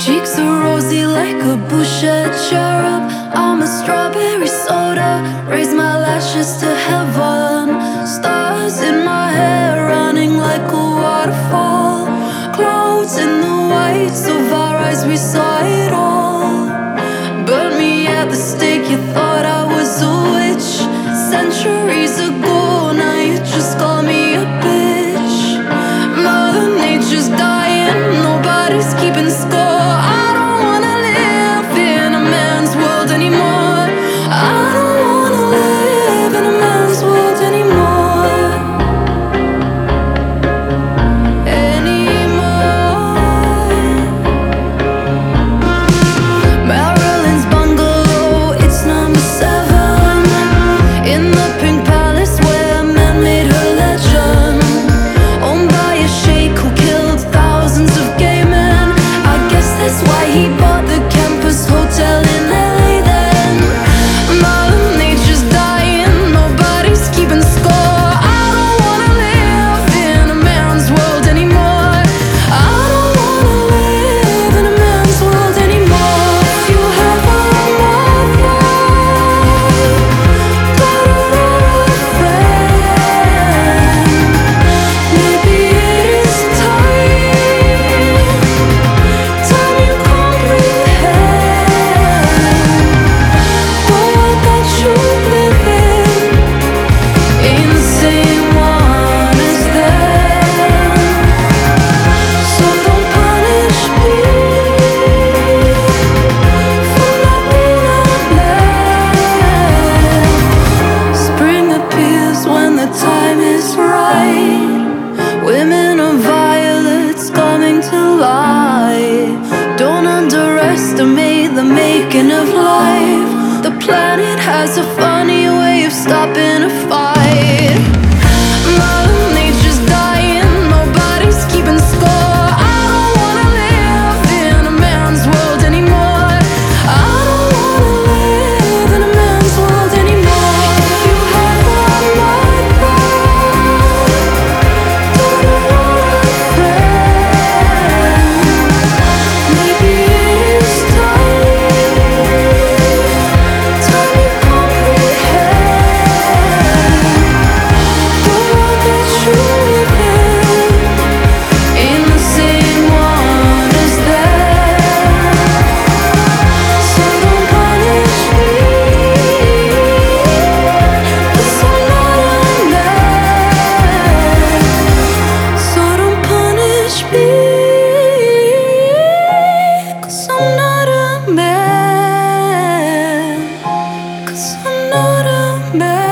Cheeks are rosy like a Boucher cherub. I'm a strawberry soda, raise my lashes to heaven. Stars in my hair running like a waterfall. Clouds in the whites of our eyes, we saw it all. Burn me at the stake, you thought I was a witch. Centuries ago, now you just call me a bitch. Mother Nature's dying, nobody's keeping score. I don't wanna live in a man's world anymore. I don't wanna live in a man's world anymore. Marilyn's bungalow, it's number 7 in the pink palace where man made her legend. Owned by a sheikh who killed thousands of gay men. I guess that's why he bought the campus hotel in LA then. Mother Nature's dying, nobody's keeping score. I don't wanna live in a man's world anymore. I don't wanna live in a man's world anymore. If you have a mother, daughter or a friend, maybe it is time you comprehend. Boy, I got you living in the same one as them. So don't punish me for not being a man. Spring appears when the time is right. Women are violets coming to life. Don't underestimate the making of life. The planet has a funny way of stopping a fight. Mother Nature's dying, nobody's keeping score. I don't wanna live in a man's world anymore. I don't wanna live in a man's world anymore. If you have a mother, daughter or a friend, maybe it is time you comprehend. Boy, I got you living in the same one as them. So don't punish me, 'cause I'm not a man. So don't punish me, 'cause I'm not a man. 'Cause I'm not a man.